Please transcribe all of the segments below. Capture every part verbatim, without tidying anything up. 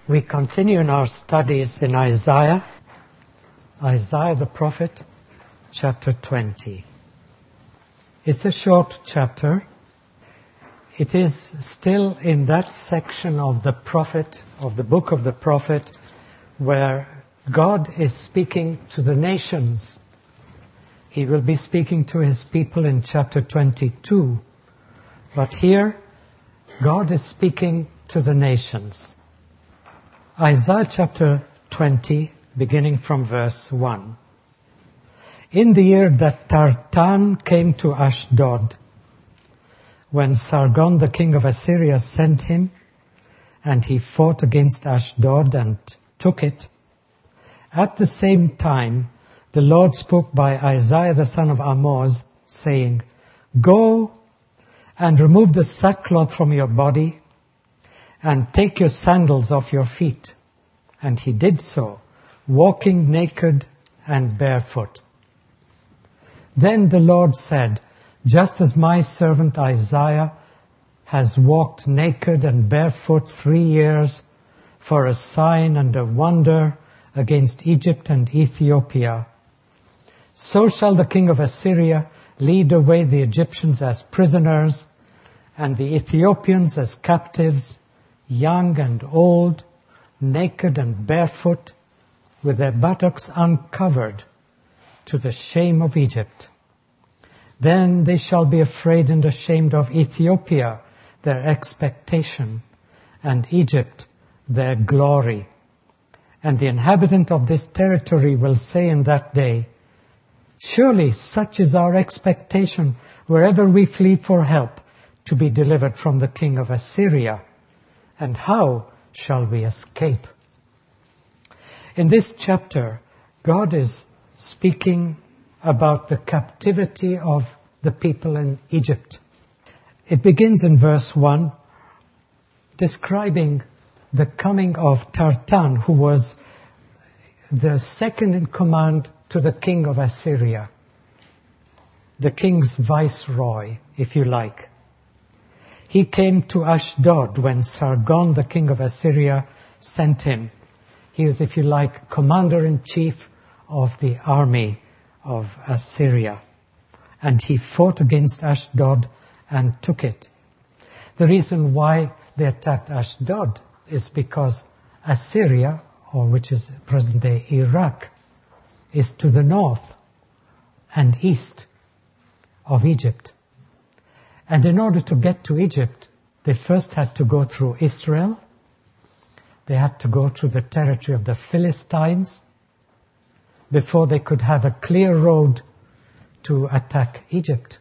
We continue in our studies in Isaiah, Isaiah the prophet, chapter twenty. It's a short chapter. It is still in that section of the prophet, of the book of the prophet, where God is speaking to the nations. He will be speaking to his people in chapter twenty-two. But here, God is speaking to the nations. Isaiah chapter twenty, beginning from verse one. In the year that Tartan came to Ashdod, when Sargon the king of Assyria sent him, and he fought against Ashdod and took it, at the same time the Lord spoke by Isaiah the son of Amoz, saying, Go and remove the sackcloth from your body, and take your sandals off your feet. And he did so, walking naked and barefoot. Then the Lord said, just as my servant Isaiah has walked naked and barefoot three years for a sign and a wonder against Egypt and Ethiopia, so shall the king of Assyria lead away the Egyptians as prisoners and the Ethiopians as captives, young and old, naked and barefoot, with their buttocks uncovered, to the shame of Egypt. Then they shall be afraid and ashamed of Ethiopia, their expectation, and Egypt, their glory. And the inhabitant of this territory will say in that day, surely such is our expectation wherever we flee for help, to be delivered from the king of Assyria. And how shall we escape? In this chapter, God is speaking about the captivity of the people in Egypt. It begins in verse one, describing the coming of Tartan, who was the second in command to the king of Assyria, the king's viceroy, if you like. He came to Ashdod when Sargon, the king of Assyria, sent him. He was, if you like, commander-in-chief of the army of Assyria. And he fought against Ashdod and took it. The reason why they attacked Ashdod is because Assyria, or which is present-day Iraq, is to the north and east of Egypt. And in order to get to Egypt, they first had to go through Israel. They had to go through the territory of the Philistines before they could have a clear road to attack Egypt.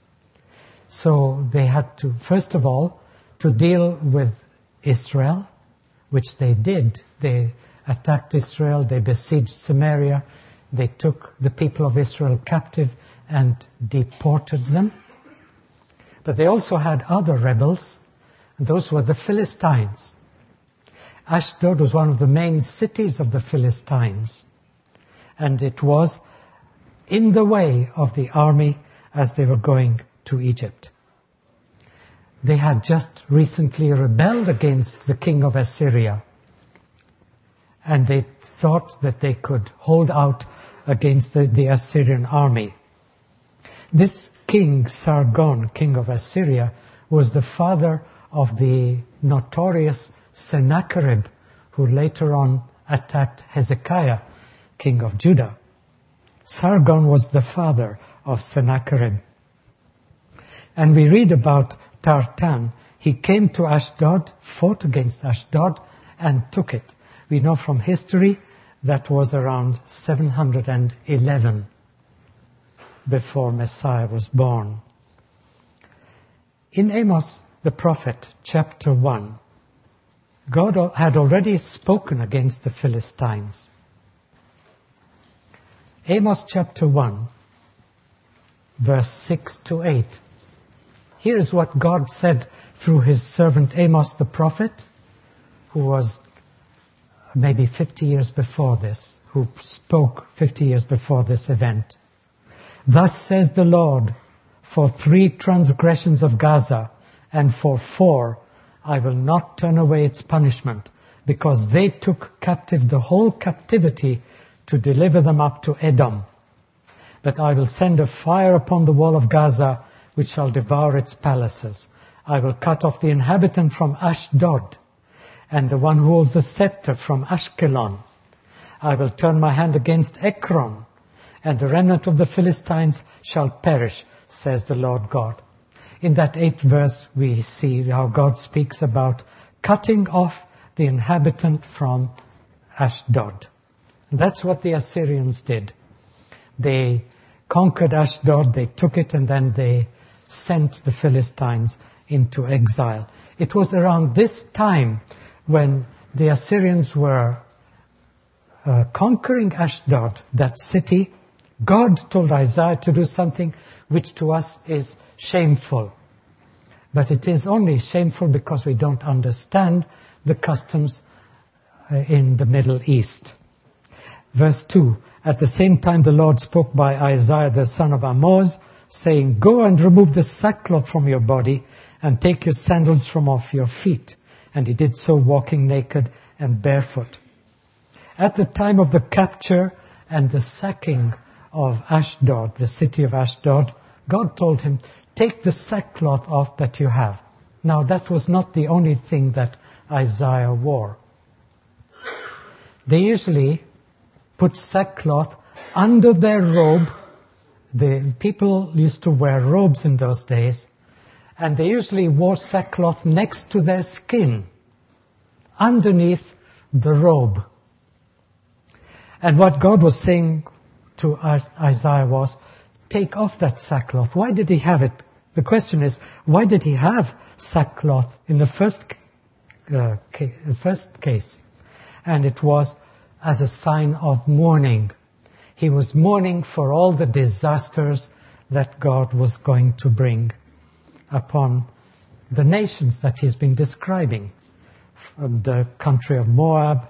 So they had to, first of all, to deal with Israel, which they did. They attacked Israel, they besieged Samaria, they took the people of Israel captive and deported them. But they also had other rebels, and those were the Philistines. Ashdod was one of the main cities of the Philistines, and it was in the way of the army as they were going to Egypt. They had just recently rebelled against the king of Assyria, and they thought that they could hold out against the, the Assyrian army. This king, Sargon, king of Assyria, was the father of the notorious Sennacherib, who later on attacked Hezekiah, king of Judah. Sargon was the father of Sennacherib. And we read about Tartan. He came to Ashdod, fought against Ashdod, and took it. We know from history that was around seven hundred eleven before Messiah was born. In Amos the prophet, chapter one, God had already spoken against the Philistines. Amos chapter one, verse six to eight. Here's what God said through his servant Amos the prophet, who was maybe fifty years before this, who spoke fifty years before this event. Thus says the Lord, for three transgressions of Gaza, and for four I will not turn away its punishment, because they took captive the whole captivity to deliver them up to Edom. But I will send a fire upon the wall of Gaza, which shall devour its palaces. I will cut off the inhabitant from Ashdod, and the one who holds the scepter from Ashkelon. I will turn my hand against Ekron, and the remnant of the Philistines shall perish, says the Lord God. In that eighth verse, we see how God speaks about cutting off the inhabitant from Ashdod. And that's what the Assyrians did. They conquered Ashdod, they took it, and then they sent the Philistines into exile. It was around this time when the Assyrians were uh, conquering Ashdod, that city. God told Isaiah to do something which to us is shameful. But it is only shameful because we don't understand the customs uh, in the Middle East. Verse two, at the same time the Lord spoke by Isaiah the son of Amoz, saying, Go and remove the sackcloth from your body, and take your sandals from off your feet. And he did so, walking naked and barefoot. At the time of the capture and the sacking of Ashdod, the city of Ashdod, God told him, take the sackcloth off that you have. Now that was not the only thing that Isaiah wore. They usually put sackcloth under their robe. The people used to wear robes in those days, and they usually wore sackcloth next to their skin, underneath the robe. And what God was saying to Isaiah was, take off that sackcloth. Why did he have it? The question is, why did he have sackcloth in the first, uh, ca- first case? And it was as a sign of mourning. He was mourning for all the disasters that God was going to bring upon the nations that he's been describing. From the country of Moab,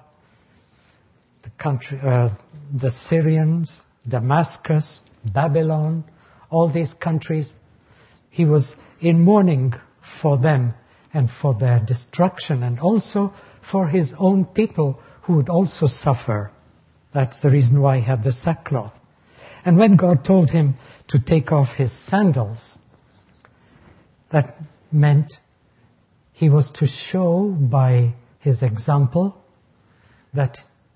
the country, uh, the Syrians, Damascus, Babylon, all these countries. He was in mourning for them and for their destruction, and also for his own people who would also suffer. That's the reason why he had the sackcloth. And when God told him to take off his sandals, that meant he was to show by his example that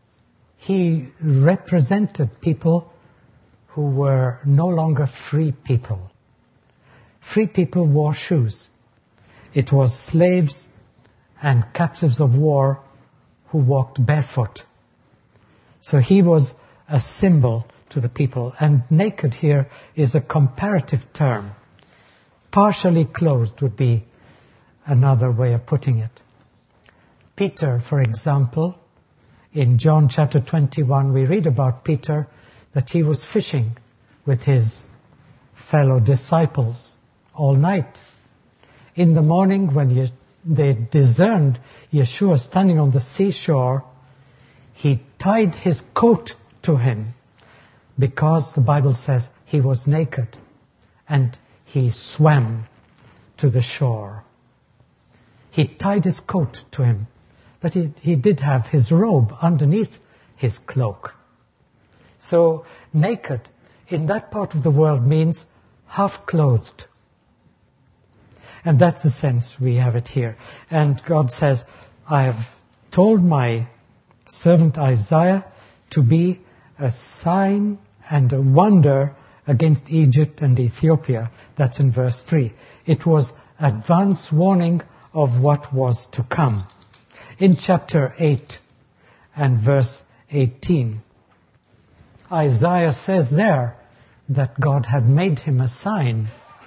he represented people who were no longer free people. Free people wore shoes. It was slaves and captives of war who walked barefoot. So he was a symbol to the people. And naked here is a comparative term. Partially clothed would be another way of putting it. Peter, for example, in John chapter twenty-one, we read about Peter that he was fishing with his fellow disciples all night. In the morning, when you, they discerned Yeshua standing on the seashore, he tied his coat to him because the Bible says he was naked, and he swam to the shore. He tied his coat to him, but he, he did have his robe underneath his cloak. So naked in that part of the world means half-clothed. And that's the sense we have it here. And God says, I have told my servant Isaiah to be a sign and a wonder against Egypt and Ethiopia. That's in verse three. It was advance warning of what was to come. In chapter eight and verse eighteen, Isaiah says there that God had made him a sign.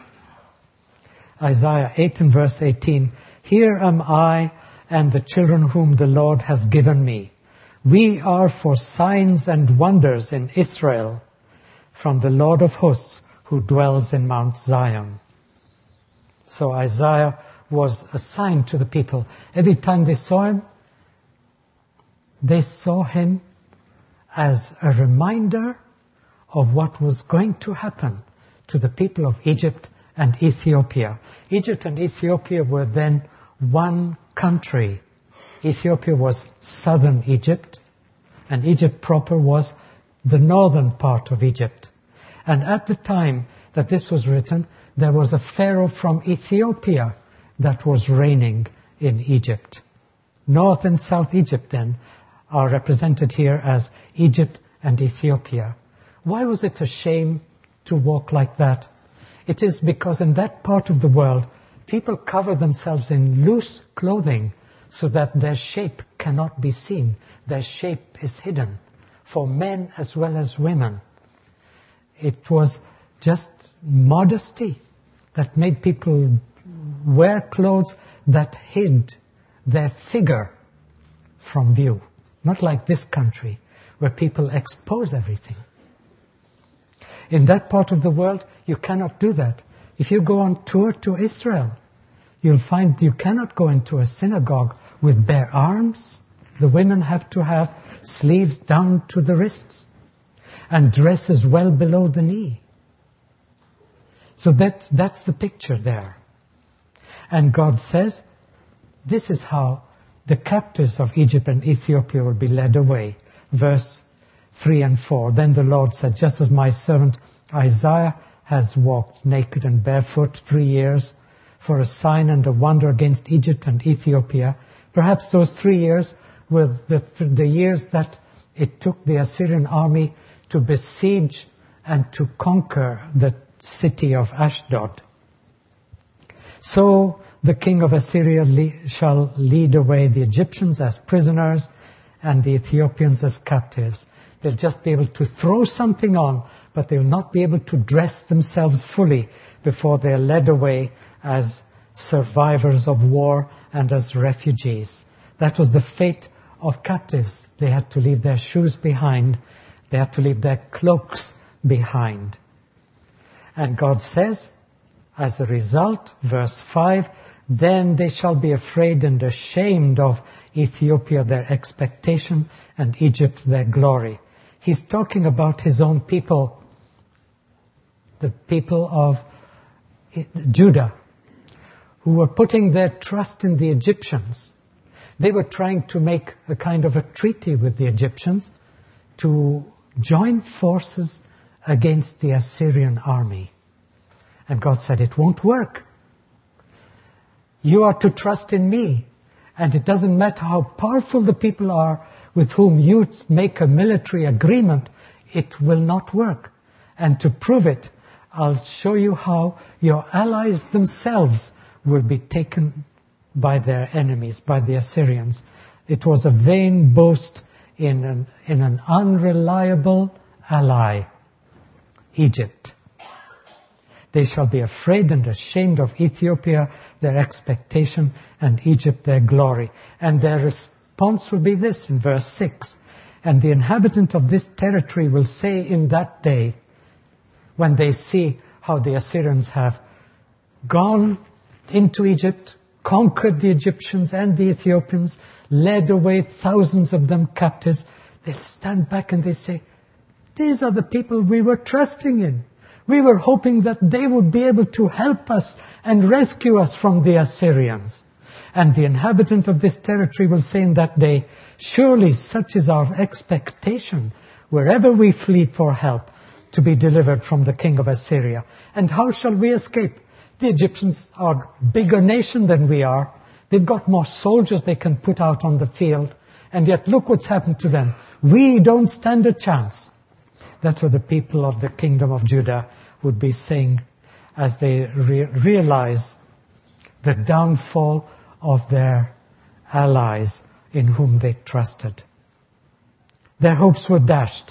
Isaiah eight and verse eighteen, Here am I and the children whom the Lord has given me. We are for signs and wonders in Israel from the Lord of hosts who dwells in Mount Zion. So Isaiah was a sign to the people. Every time they saw him, they saw him as a reminder of what was going to happen to the people of Egypt and Ethiopia. Egypt and Ethiopia were then one country. Ethiopia was southern Egypt, and Egypt proper was the northern part of Egypt. And at the time that this was written, there was a pharaoh from Ethiopia that was reigning in Egypt. North and South Egypt then are represented here as Egypt and Ethiopia. Why was it a shame to walk like that? It is because in that part of the world, people cover themselves in loose clothing so that their shape cannot be seen. Their shape is hidden, for men as well as women. It was just modesty that made people wear clothes that hid their figure from view. Not like this country, where people expose everything. In that part of the world, you cannot do that. If you go on tour to Israel, you'll find you cannot go into a synagogue with bare arms. The women have to have sleeves down to the wrists and dresses well below the knee. So that, that's the picture there. And God says, this is how the captives of Egypt and Ethiopia will be led away. Verse three and four. Then the Lord said, just as my servant Isaiah has walked naked and barefoot three years for a sign and a wonder against Egypt and Ethiopia, perhaps those three years were the, the years that it took the Assyrian army to besiege and to conquer the city of Ashdod. So the king of Assyria le- shall lead away the Egyptians as prisoners and the Ethiopians as captives. They'll just be able to throw something on, but they will not be able to dress themselves fully before they are led away as survivors of war and as refugees. That was the fate of captives. They had to leave their shoes behind. They had to leave their cloaks behind. And God says, as a result, verse five, then they shall be afraid and ashamed of Ethiopia, their expectation, and Egypt, their glory. He's talking about his own people, the people of Judah, who were putting their trust in the Egyptians. They were trying to make a kind of a treaty with the Egyptians to join forces against the Assyrian army. And God said, it won't work. You are to trust in me. And it doesn't matter how powerful the people are with whom you make a military agreement, it will not work. And to prove it, I'll show you how your allies themselves will be taken by their enemies, by the Assyrians. It was a vain boast in an, in an unreliable ally, Egypt. They shall be afraid and ashamed of Ethiopia, their expectation, and Egypt, their glory. And their response will be this in verse six. And the inhabitant of this territory will say in that day, when they see how the Assyrians have gone into Egypt, conquered the Egyptians and the Ethiopians, led away thousands of them captives, they'll stand back and they say, these are the people we were trusting in. We were hoping that they would be able to help us and rescue us from the Assyrians. And the inhabitant of this territory will say in that day, surely such is our expectation, wherever we flee for help, to be delivered from the king of Assyria. And how shall we escape? The Egyptians are a bigger nation than we are. They've got more soldiers they can put out on the field. And yet look what's happened to them. We don't stand a chance. That's what the people of the kingdom of Judah would be saying as they re- realize the downfall of their allies in whom they trusted. Their hopes were dashed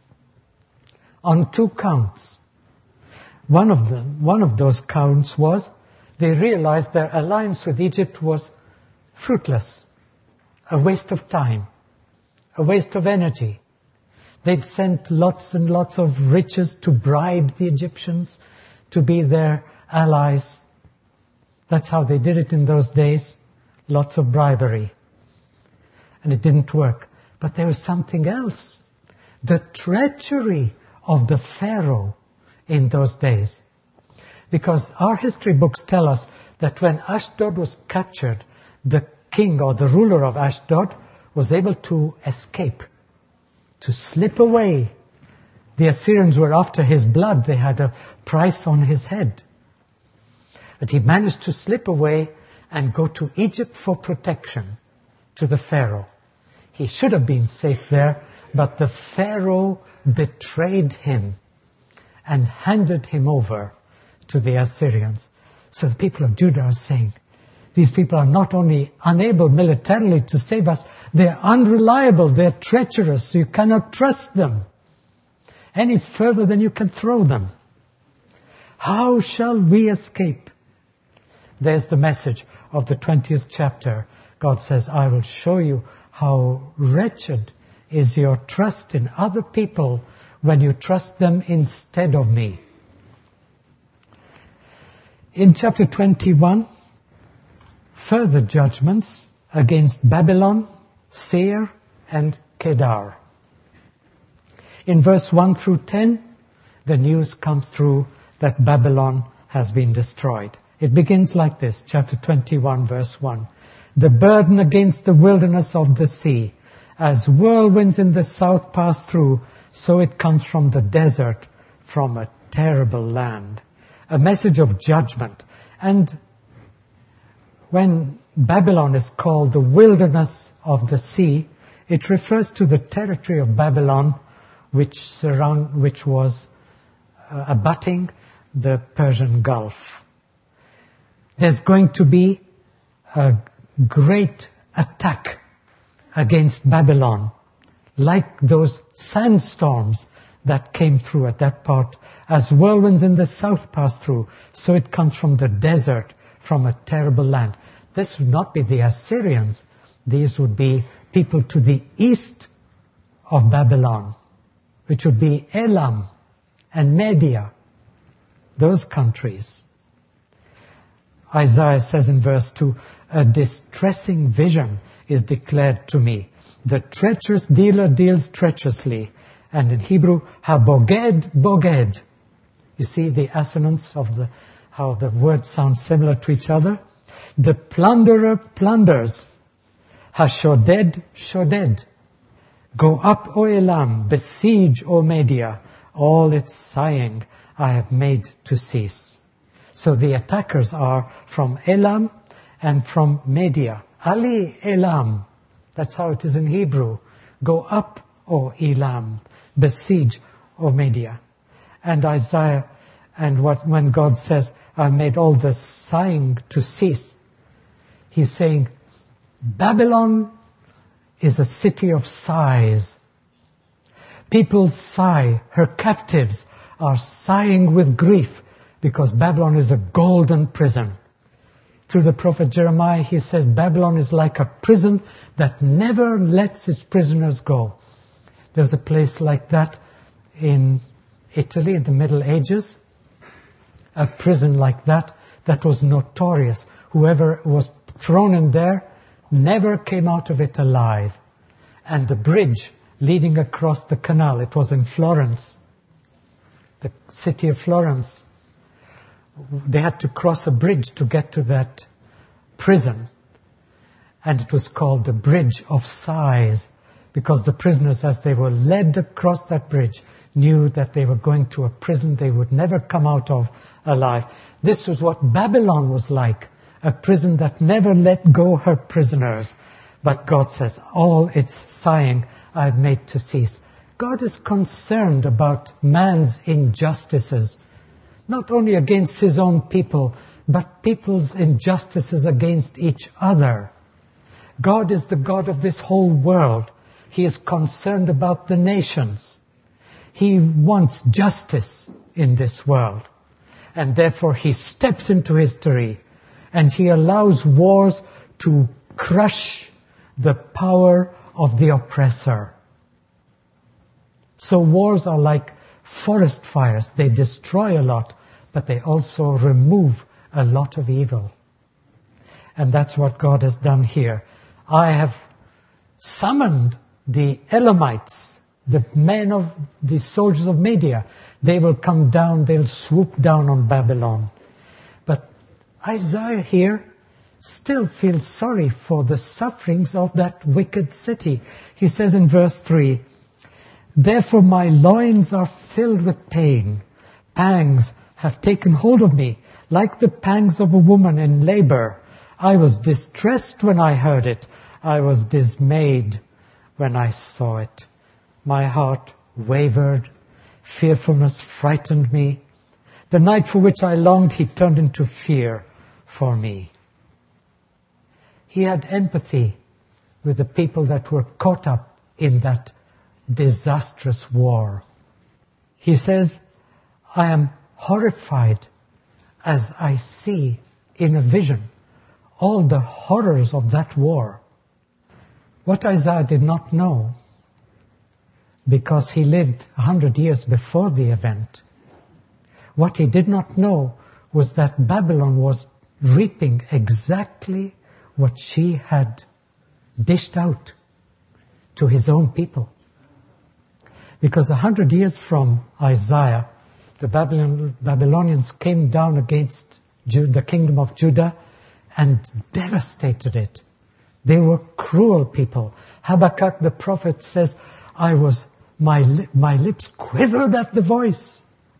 on two counts. One of them, one of those counts was they realized their alliance with Egypt was fruitless, a waste of time, a waste of energy. They'd sent lots and lots of riches to bribe the Egyptians to be their allies. That's how they did it in those days. Lots of bribery. And it didn't work. But there was something else. The treachery of the Pharaoh in those days. Because our history books tell us that when Ashdod was captured, the king or the ruler of Ashdod was able to escape, to slip away. The Assyrians were after his blood. They had a price on his head. But he managed to slip away and go to Egypt for protection, to the Pharaoh. He should have been safe there, but the Pharaoh betrayed him and handed him over to the Assyrians. So the people of Judah are saying, these people are not only unable militarily to save us, they're unreliable, they're treacherous, you cannot trust them any further than you can throw them. How shall we escape? There's the message of the twentieth chapter. God says, I will show you how wretched is your trust in other people when you trust them instead of me. In chapter twenty-one, further judgments against Babylon, Seir, and Kedar. In verse one through ten, the news comes through that Babylon has been destroyed. It begins like this, chapter twenty-one, verse one. The burden against the wilderness of the sea, as whirlwinds in the south pass through, so it comes from the desert, from a terrible land. A message of judgment. And when Babylon is called the wilderness of the sea, it refers to the territory of Babylon which surround, which was uh, abutting the Persian Gulf. There's going to be a great attack against Babylon, like those sandstorms that came through at that part, as whirlwinds in the south pass through, so it comes from the desert, from a terrible land. This would not be the Assyrians. These would be people to the east of Babylon, which would be Elam and Media, those countries. Isaiah says in verse two, a distressing vision is declared to me. The treacherous dealer deals treacherously. And in Hebrew, ha-boged, boged. You see the assonance of the, how the words sound similar to each other? The plunderer plunders. Ha-shoded, shoded. Go up, O Elam, besiege, O Media. All its sighing I have made to cease. So the attackers are from Elam and from Media. Ali Elam. That's how it is in Hebrew. Go up, O Elam. Besiege, O Media. And Isaiah, and what when God says, I made all the sighing to cease, He's saying, Babylon is a city of sighs. People sigh. Her captives are sighing with grief because Babylon is a golden prison. Through the prophet Jeremiah, he says Babylon is like a prison that never lets its prisoners go. There's a place like that in Italy in the Middle Ages. A prison like that that was notorious. Whoever was thrown in there never came out of it alive. And the bridge leading across the canal, it was in Florence, the city of Florence. They had to cross a bridge to get to that prison. And it was called the Bridge of Sighs, because the prisoners, as they were led across that bridge, knew that they were going to a prison they would never come out of alive. This was what Babylon was like, a prison that never let go her prisoners. But God says, all its sighing I have made to cease. God is concerned about man's injustices, not only against his own people, but people's injustices against each other. God is the God of this whole world. He is concerned about the nations. He wants justice in this world. And therefore he steps into history and he allows wars to crush the power of the oppressor. So wars are like forest fires. They destroy a lot, but they also remove a lot of evil. And that's what God has done here. I have summoned the Elamites, the men of the soldiers of Media. They will come down, they'll swoop down on Babylon. But Isaiah here still feel sorry for the sufferings of that wicked city. He says in verse three, "Therefore my loins are filled with pain. Pangs have taken hold of me, like the pangs of a woman in labor. I was distressed when I heard it. I was dismayed when I saw it. My heart wavered. Fearfulness frightened me. The night for which I longed, he turned into fear for me." He had empathy with the people that were caught up in that disastrous war. He says, "I am horrified as I see in a vision all the horrors of that war." What Isaiah did not know, because he lived a hundred years before the event, what he did not know was that Babylon was reaping exactly what she had dished out to his own people. Because a hundred years from Isaiah, the Babylon, Babylonians came down against Jude, the kingdom of Judah and devastated it. They were cruel people. Habakkuk the prophet says, I was, my, li- my lips quivered at the voice.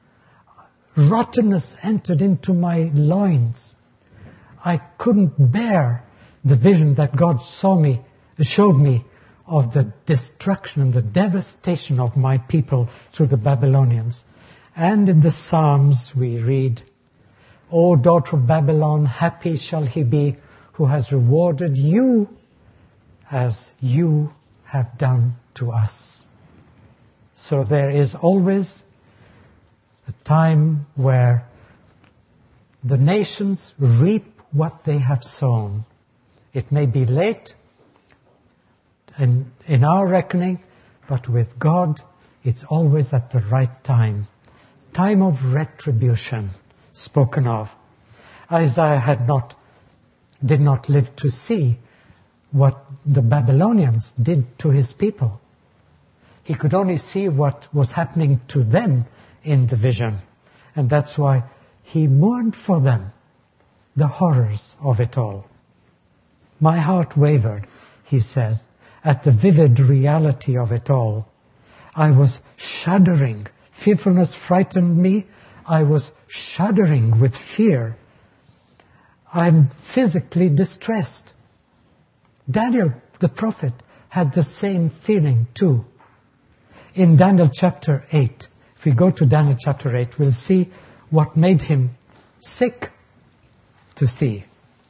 Rottenness entered into my loins. I couldn't bear the vision that God saw me, showed me of the destruction and the devastation of my people through the Babylonians. And in the Psalms we read, "O daughter of Babylon, happy shall he be who has rewarded you as you have done to us." So there is always a time where the nations reap what they have sown. It may be late in, in our reckoning, but with God, it's always at the right time. Time of retribution spoken of. Isaiah had not, did not live to see what the Babylonians did to his people. He could only see what was happening to them in the vision. And that's why he mourned for them, the horrors of it all. My heart wavered, he says, at the vivid reality of it all. I was shuddering. Fearfulness frightened me. I was shuddering with fear. I'm physically distressed. Daniel, the prophet, had the same feeling too. In Daniel chapter eight, if we go to Daniel chapter eight, we'll see what made him sick to see.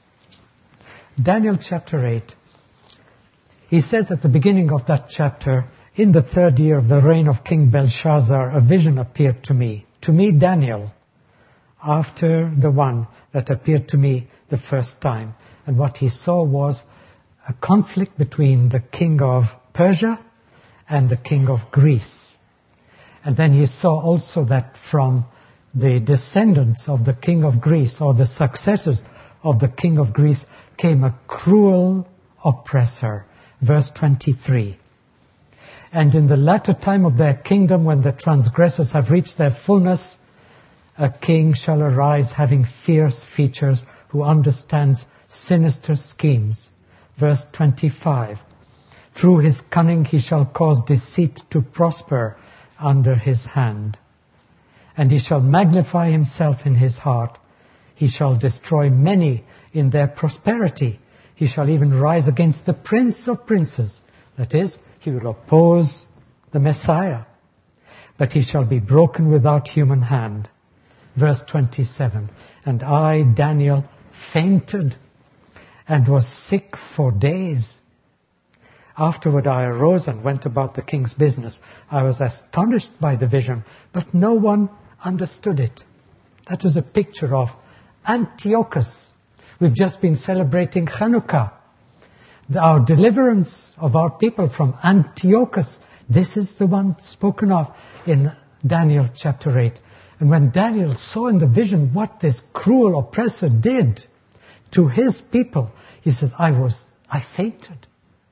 Daniel chapter eight, he says at the beginning of that chapter, "In the third year of the reign of King Belshazzar, a vision appeared to me, to me Daniel, after the one that appeared to me the first time." And what he saw was a conflict between the king of Persia and the king of Greece. And then he saw also that from the descendants of the king of Greece, or the successors of the king of Greece, came a cruel oppressor. Verse twenty-three. "And in the latter time of their kingdom, when the transgressors have reached their fullness, a king shall arise having fierce features, who understands sinister schemes." Verse twenty-five. "Through his cunning he shall cause deceit to prosper under his hand. And he shall magnify himself in his heart. He shall destroy many in their prosperity. He shall even rise against the prince of princes." That is, he will oppose the Messiah. "But he shall be broken without human hand." Verse twenty-seven. "And I, Daniel, fainted and was sick for days. Afterward I arose and went about the king's business. I was astonished by the vision, but no one understood it." That was a picture of Antiochus. We've just been celebrating Hanukkah. Our deliverance of our people from Antiochus. This is the one spoken of in Daniel chapter eight. And when Daniel saw in the vision what this cruel oppressor did to his people, he says, I was, I fainted.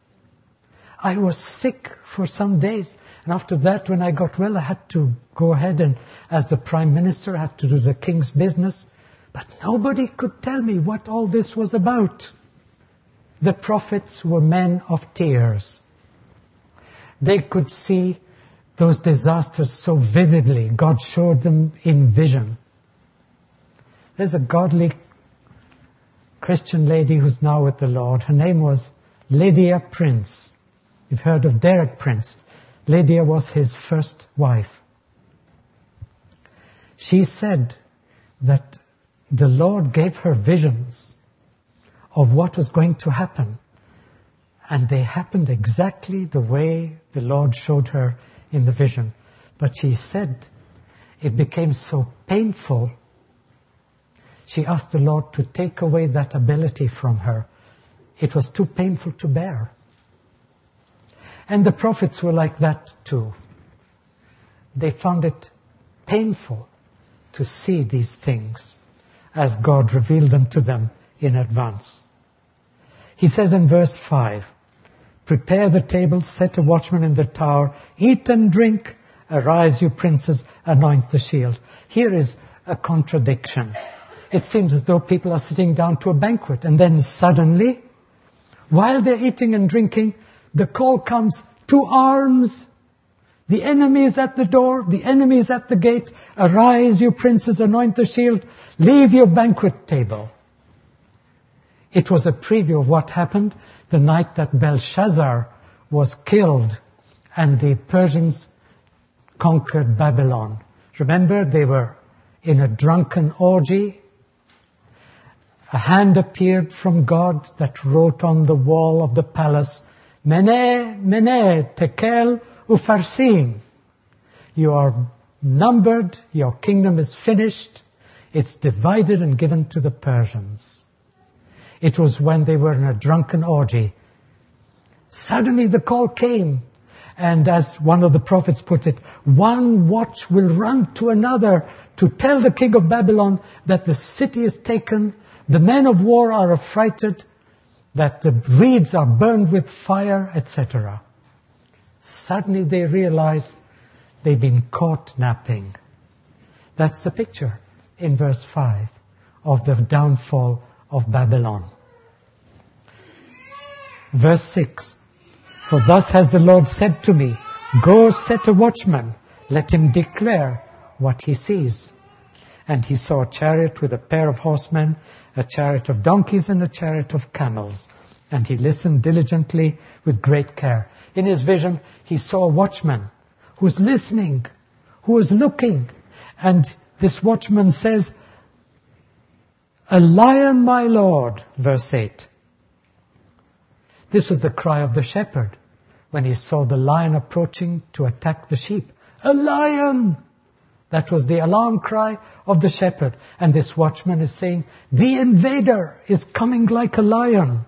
I was sick for some days. And after that, when I got well, I had to go ahead and, as the prime minister, I had to do the king's business. But nobody could tell me what all this was about. The prophets were men of tears. They could see those disasters so vividly. God showed them in vision. There's a godly Christian lady who's now with the Lord. Her name was Lydia Prince. You've heard of Derek Prince. Lydia was his first wife. She said that the Lord gave her visions of what was going to happen. And they happened exactly the way the Lord showed her in the vision. But she said it became so painful, she asked the Lord to take away that ability from her. It was too painful to bear. And the prophets were like that too. They found it painful to see these things as God revealed them to them in advance. He says in verse five, prepare the table, set a watchman in the tower, eat and drink, arise you princes, anoint the shield. Here is a contradiction. It seems as though people are sitting down to a banquet and then suddenly, while they're eating and drinking, the call comes to arms. The enemy is at the door, the enemy is at the gate. Arise you princes, anoint the shield, leave your banquet table. It was a preview of what happened the night that Belshazzar was killed and the Persians conquered Babylon. Remember, they were in a drunken orgy. A hand appeared from God that wrote on the wall of the palace, Mene, Mene, Tekel, Upharsin. You are numbered, your kingdom is finished, it's divided and given to the Persians. It was when they were in a drunken orgy. Suddenly the call came, and as one of the prophets put it, one watch will run to another to tell the king of Babylon that the city is taken, the men of war are affrighted, that the reeds are burned with fire, et cetera. Suddenly they realize they've been caught napping. That's the picture in verse five of the downfall of Babylon. Verse six, for thus has the Lord said to me, go set a watchman, let him declare what he sees. And he saw a chariot with a pair of horsemen, a chariot of donkeys and a chariot of camels. And he listened diligently with great care. In his vision, he saw a watchman who's listening, who is looking. And this watchman says, a lion, my Lord, verse eight. This was the cry of the shepherd when he saw the lion approaching to attack the sheep. A lion! That was the alarm cry of the shepherd. And this watchman is saying, the invader is coming like a lion.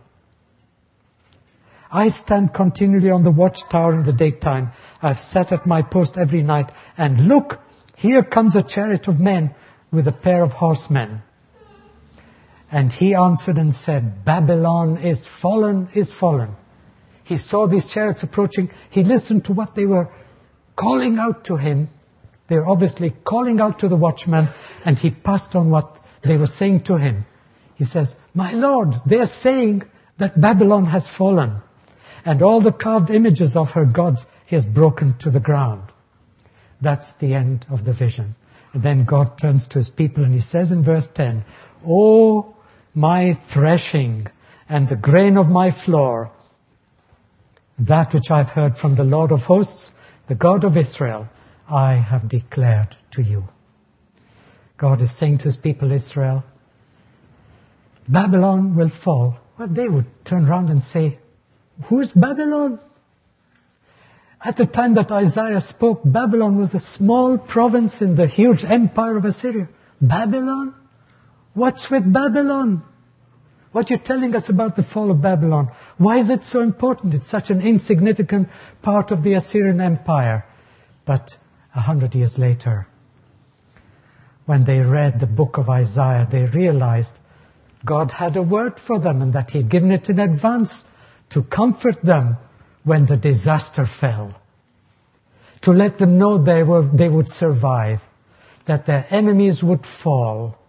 I stand continually on the watchtower in the daytime. I've sat at my post every night. And look, here comes a chariot of men with a pair of horsemen. And he answered and said, Babylon is fallen, is fallen. He saw these chariots approaching. He listened to what they were calling out to him. They were obviously calling out to the watchman, and he passed on what they were saying to him. He says, my Lord, they're saying that Babylon has fallen, and all the carved images of her gods he has broken to the ground. That's the end of the vision. And then God turns to his people and he says in verse ten, O my threshing and the grain of my floor, that which I've heard from the Lord of hosts, the God of Israel, I have declared to you. God is saying to his people Israel, Babylon will fall. Well, they would turn around and say, who's Babylon? At the time that Isaiah spoke, Babylon was a small province in the huge empire of Assyria. Babylon? What's with Babylon? What you're telling us about the fall of Babylon? Why is it so important? It's such an insignificant part of the Assyrian Empire. But a hundred years later, when they read the book of Isaiah, they realized God had a word for them and that He had given it in advance to comfort them when the disaster fell. To let them know they were, they would survive, that their enemies would fall,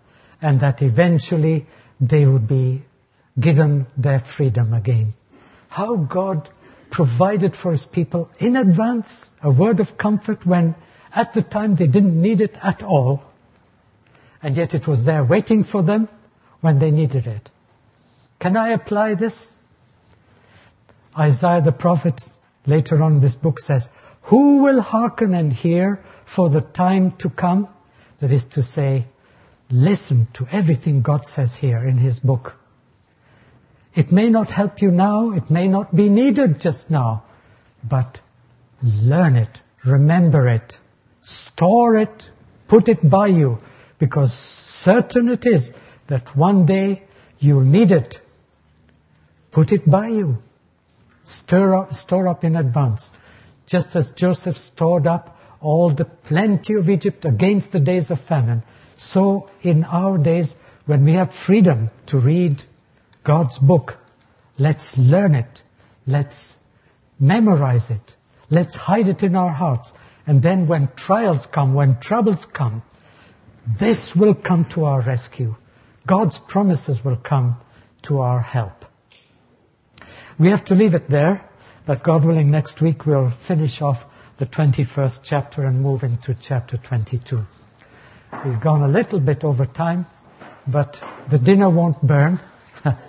and that eventually they would be given their freedom again. How God provided for His people in advance a word of comfort when at the time they didn't need it at all, and yet it was there waiting for them when they needed it. Can I apply this? Isaiah the prophet later on in this book says, "Who will hearken and hear for the time to come?" That is to say, listen to everything God says here in His book. It may not help you now, it may not be needed just now, but learn it, remember it, store it, put it by you, because certain it is that one day you'll need it. Put it by you. Stir up, store up in advance. Just as Joseph stored up all the plenty of Egypt against the days of famine, so in our days when we have freedom to read God's book, let's learn it. Let's memorize it. Let's hide it in our hearts. And then when trials come, when troubles come, this will come to our rescue. God's promises will come to our help. We have to leave it there, but God willing, next week we'll finish off the twenty-first chapter and move into chapter twenty-two. We've gone a little bit over time, but the dinner won't burn.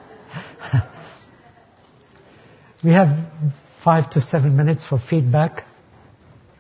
We have five to seven minutes for feedback.